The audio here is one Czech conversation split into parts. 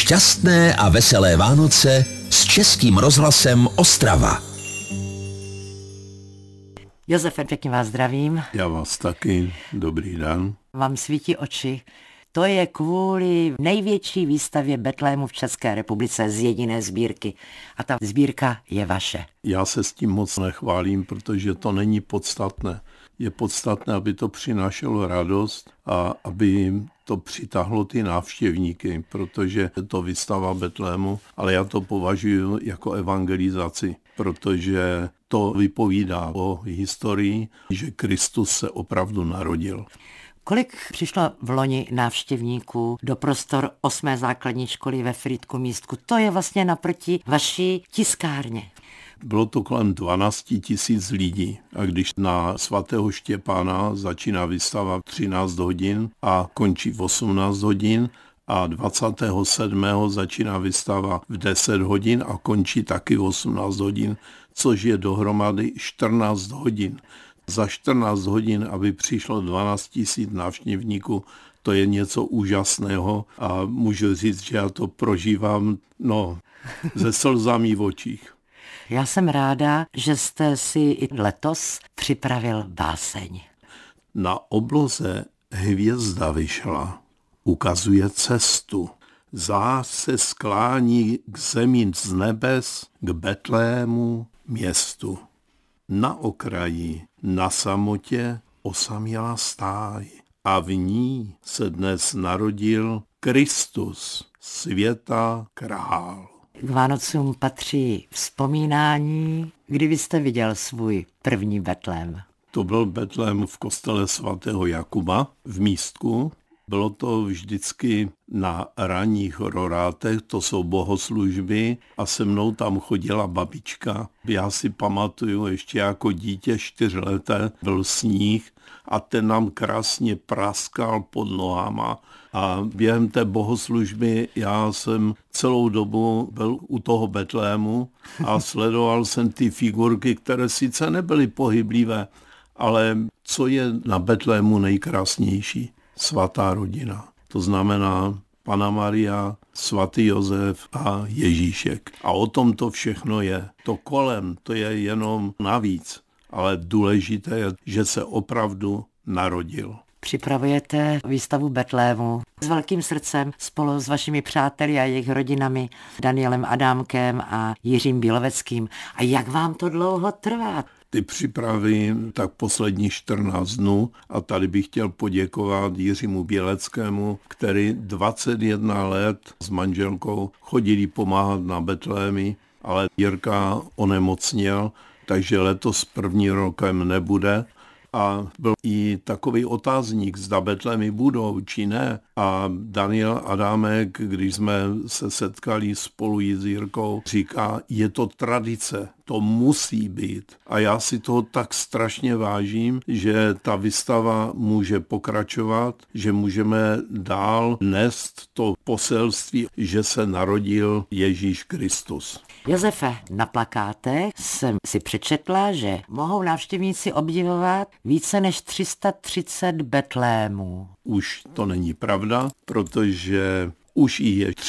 Šťastné a veselé Vánoce s Českým rozhlasem Ostrava. Josefe, pěkně vás zdravím. Já vás taky, dobrý den. Vám svítí oči. To je kvůli největší výstavě Betlému v České republice z jediné sbírky. A ta sbírka je vaše. Já se s tím moc nechválím, protože to není podstatné. Je podstatné, aby to přinášelo radost a aby to přitáhlo ty návštěvníky, protože je to výstava Betlému, ale já to považuji jako evangelizaci, protože to vypovídá o historii, že Kristus se opravdu narodil. Kolik přišlo v loni návštěvníků do prostor 8. základní školy ve Frýdku Místku? To je vlastně naproti vaší tiskárně. Bylo to kolem 12 000 lidí a když na svatého Štěpána začíná výstava 13 hodin a končí v 18 hodin a 27. začíná výstava v 10 hodin a končí taky v 18 hodin, což je dohromady 14 hodin. Za 14 hodin, aby přišlo 12 000 návštěvníků, to je něco úžasného a můžu říct, že já to prožívám se slzami v očích. Já jsem ráda, že jste si i letos připravil báseň. Na obloze hvězda vyšla, ukazuje cestu. Zář se sklání k zemi z nebes, k Betlému městu. Na okraji, na samotě osamělá stáj a v ní se dnes narodil Kristus, světa král. K Vánocům patří vzpomínání, kdy vy jste viděl svůj první Betlém. To byl Betlém v kostele svatého Jakuba v Místku. Bylo to vždycky na ranních rorátech, to jsou bohoslužby a se mnou tam chodila babička. Já si pamatuju ještě jako dítě 4leté, byl sníh a ten nám krásně praskal pod nohama. A během té bohoslužby já jsem celou dobu byl u toho Betlému a sledoval jsem ty figurky, které sice nebyly pohyblivé, ale co je na Betlému nejkrásnější? Svatá rodina. To znamená Panna Maria, svatý Josef a Ježíšek. A o tom to všechno je. To kolem, to je jenom navíc. Ale důležité je, že se opravdu narodil. Připravujete výstavu Betlému s velkým srdcem spolu s vašimi přáteli a jejich rodinami, Danielem Adámkem a Jiřím Bíloveckým. A jak vám to dlouho trvá? Ty přípravy tak poslední 14 dnů a tady bych chtěl poděkovat Jiřímu Běleckému, který 21 let s manželkou chodili pomáhat na Betlémy, ale Jirka onemocněl, takže letos první rokem nebude. A byl i takový otázník, zda Betlémy budou, či ne. A Daniel Adámek, když jsme se setkali spolu s Jirkou, říká, je to tradice, to musí být. A já si toho tak strašně vážím, že ta výstava může pokračovat, že můžeme dál nést to poselství, že se narodil Ježíš Kristus. Josefe, na plakátech jsem si přečetla, že mohou návštěvníci obdivovat více než 330 Betlémů. Už to není pravda, protože už jich je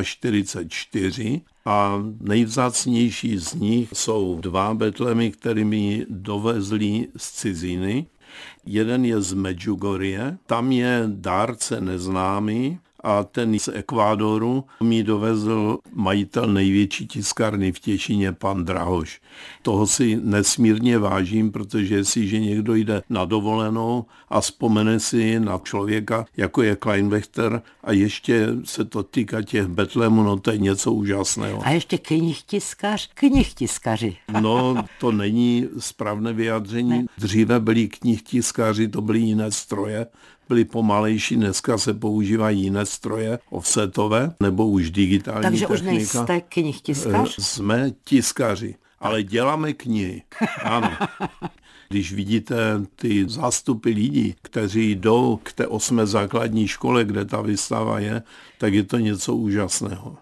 344 a nejvzácnější z nich jsou 2 Betlémy, kterými dovezli z ciziny. Jeden je z Medjugorje, tam je dárce neznámý a ten z Ekvádoru mi dovezl majitel největší tiskárny v Těšíně, pan Drahoš. Toho si nesmírně vážím, protože jestliže někdo jde na dovolenou a vzpomene si na člověka, jako je Kleinwächter a ještě se to týká těch Betlémů, no to je něco úžasného. A ještě knihtiskaři. No, to není správné vyjádření. Ne. Dříve byli knihtiskaři, to byly jiné stroje, byly pomalejší, dneska se používají jiné stroje, offsetové, nebo už digitální takže technika. Takže už nejste knihtiskař? Jsme tiskaři, ale děláme knihy, ano. Když vidíte ty zástupy lidí, kteří jdou k té 8. základní škole, kde ta výstava je, tak je to něco úžasného.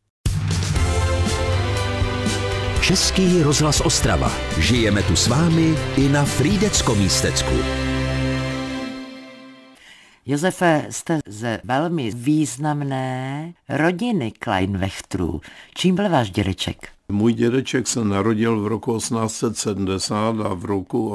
Český rozhlas Ostrava. Žijeme tu s vámi i na Frýdecko-Místecku. Josefe, jste ze velmi významné rodiny Kleinwächterů. Čím byl váš dědeček? Můj dědeček se narodil v roku 1870 a v roku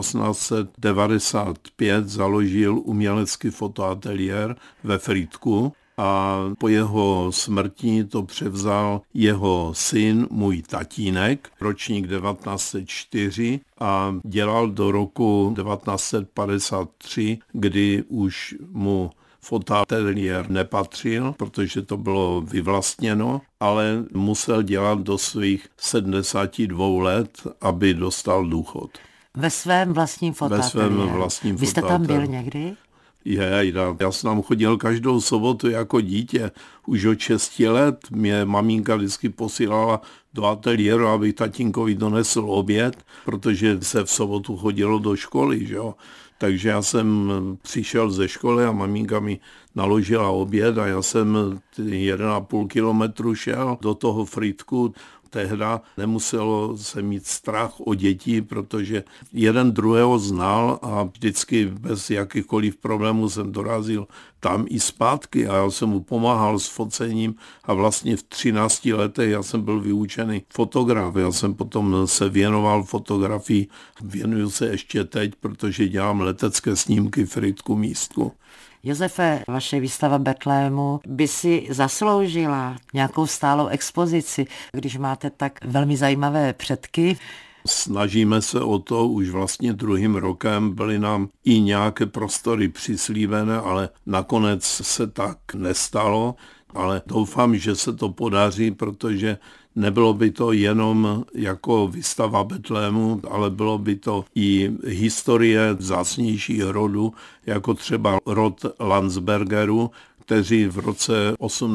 1895 založil umělecký fotoateliér ve Frýdku a po jeho smrti to převzal jeho syn, můj tatínek, ročník 1904 a dělal do roku 1953, kdy už mu fotoateliér nepatřil, protože to bylo vyvlastněno, ale musel dělat do svých 72 let, aby dostal důchod. Ve svém vlastním fotoateliéru. Vy jste tam byl někdy? Já jsem tam chodil každou sobotu jako dítě. Už od 6 let mě maminka vždycky posílala do ateliéru, abych tatínkovi donesl oběd, protože se v sobotu chodilo do školy, že jo. Takže já jsem přišel ze školy a maminka mi naložila oběd a já jsem 1,5 kilometru šel do toho Frýdku. Tehda nemuselo se mít strach o děti, protože jeden druhého znal a vždycky bez jakýchkoliv problémů jsem dorazil tam i zpátky a já jsem mu pomáhal s focením a vlastně v 13 letech já jsem byl vyučený fotograf. Já jsem potom se věnoval fotografii, věnuju se ještě teď, protože dělám letecké snímky v Frýdku místku. Josefe, vaše výstava Betlému by si zasloužila nějakou stálou expozici, když máte tak velmi zajímavé předky. Snažíme se o to, už vlastně druhým rokem byly nám i nějaké prostory přislíbené, ale nakonec se tak nestalo, ale doufám, že se to podaří, protože nebylo by to jenom jako výstava Betlému, ale bylo by to i historie vzácnějších rodů, jako třeba rod Landsbergerů, kteří v roce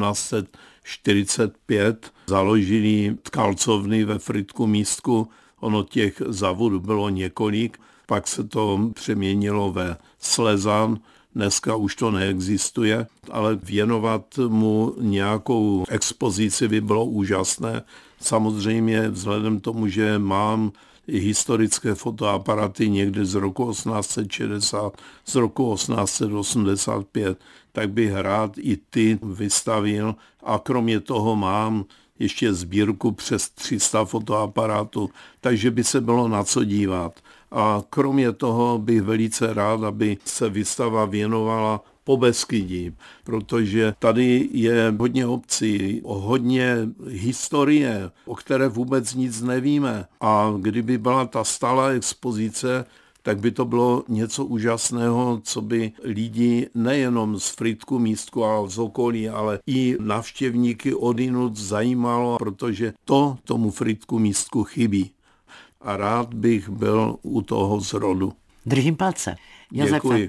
1845 založili tkalcovny ve Frýdku místku. Ono těch závodů bylo několik, pak se to přeměnilo ve Slezan, dneska už to neexistuje, ale věnovat mu nějakou expozici by bylo úžasné. Samozřejmě vzhledem tomu, že mám historické fotoaparaty někdy z roku 1860, z roku 1885, tak bych rád i ty vystavil a kromě toho mám ještě sbírku přes 300 fotoaparátů, takže by se bylo na co dívat. A kromě toho bych velice rád, aby se výstava věnovala Pobeskydí, protože tady je hodně obcí, hodně historie, o které vůbec nic nevíme. A kdyby byla ta stálá expozice, tak by to bylo něco úžasného, co by lidi nejenom z Frýdku místku a z okolí, ale i navštěvníky odjinud zajímalo, protože to tomu Frýdku místku chybí. A rád bych byl u toho zrodu. Držím palce. Josefe, děkuji.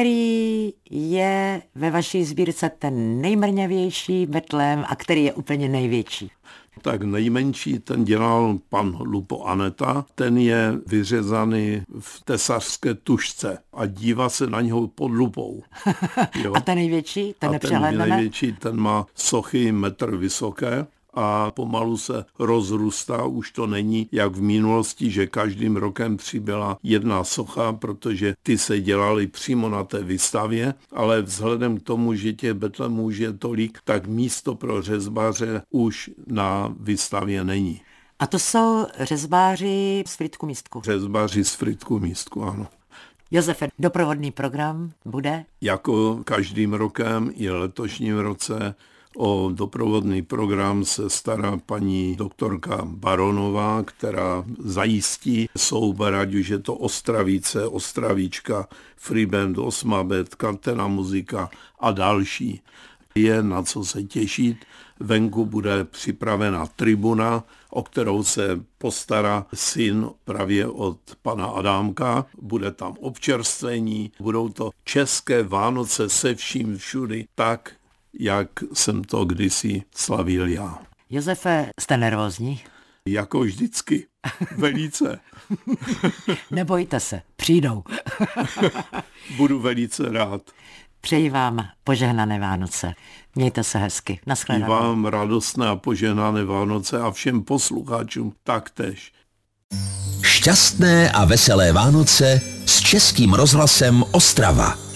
Který je ve vaší sbírce ten nejmrňavější Betlém a který je úplně největší? Tak nejmenší ten dělal pan Lupo Aneta, ten je vyřezaný v tesařské tužce a dívá se na něho pod lupou. Jo? A ten největší, ten nepřehledneme? Ten největší, ten má sochy 1 metr vysoké a pomalu se rozrůstá, už to není jak v minulosti, že každým rokem přibyla jedna socha, protože ty se dělaly přímo na té výstavě, ale vzhledem k tomu, že těch Betlémů je tolik, tak místo pro řezbaře už na výstavě není. A to jsou řezbáři z Frýdku místku? Řezbáři z Frýdku místku, ano. Josefe, doprovodný program bude? Jako každým rokem i letošním roce o doprovodný program se stará paní doktorka Baronová, která zajistí soubor, ať už je to Ostravice, Ostravíčka, Freeband, Osmabet, Kantena muzika a další. Je na co se těšit. Venku bude připravena tribuna, o kterou se postará syn právě od pana Adámka. Bude tam občerstvení, budou to české Vánoce se vším všudy tak, jak jsem to kdysi slavil já. Josefe, jste nervózní? Jako vždycky. Velice. Nebojte se, přijdou. Budu velice rád. Přeji vám požehnané Vánoce. Mějte se hezky. Naschledanou. I vám radostné a požehnané Vánoce a všem posluchačům taktéž. Šťastné a veselé Vánoce s Českým rozhlasem Ostrava.